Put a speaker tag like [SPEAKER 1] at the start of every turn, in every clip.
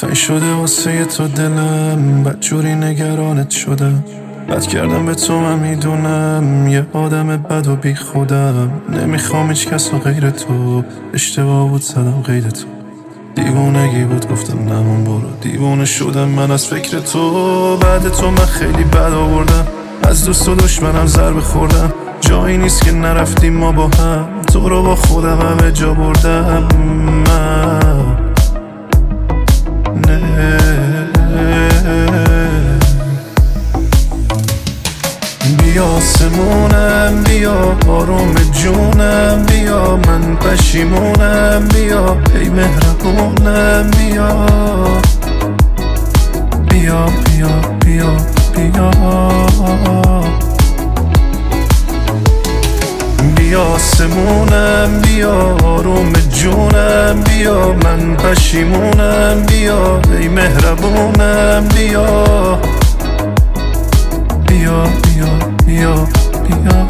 [SPEAKER 1] تنگ شده واسه تو دلم، بدجوری نگرانت شدم. بد کردم به تو من میدونم، یه آدم بد و بی خودم. نمیخوام هیچ کس و غیر تو، اشتباه بود زدم غیر تو. دیوونگی بود گفتم نمون برو، دیوونه شدم من از فکر تو. بعد تو من خیلی بد آوردم، از دوست و دشمنم ضربه خوردم. جایی نیست که نرفتیم ما با هم، تو رو با خودم همه جا بردم من. بیا آسمونم، بیا آروم جونم، بیا من پشیمونم، بیا ای مهربونم، بیا بیا بیا بیا بیا بیا آسمونم، بیا آروم جونم، بیا من پشیمونم، بیا ای مهربونم، بیا بیا بیا بیا بیا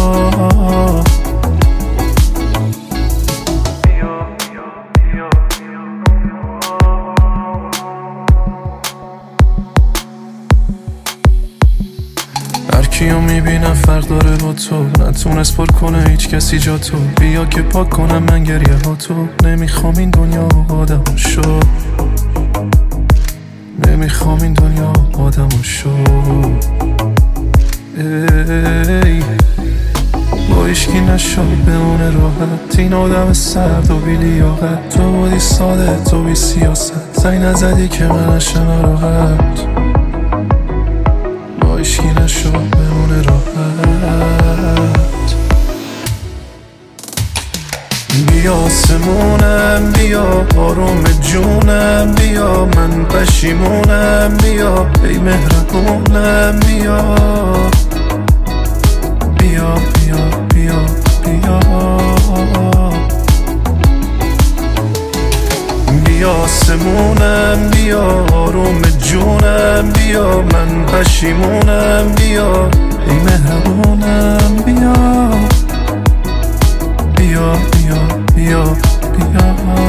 [SPEAKER 1] هر کیو میبینم فرق داره با تو، نتونست پر کنه هیچ کسی جا تو. بیا که پاک کنم من گریه ها تو. نمیخوام این دنیا آدم شو، نمیخوام این دنیا آدم شو. ای با ایشکی نشو بمونه راحت، این آدم سرد و بی لیاقت. تو بودی ساده، تو بی سیاست، زنگ نزدی که من نشم راحت. با ایشکی نشو بمونه راحت. بیا آسمونم، بیا آروم جونم، بیا من پشیمونم، بیا ای مهربونم، بیا بیا بیا بیا بیا بیا آسمونم، بیا آروم جونم، بیا من پشیمونم، بیا ای مهربونم، بیا بیا بیا بیا بیا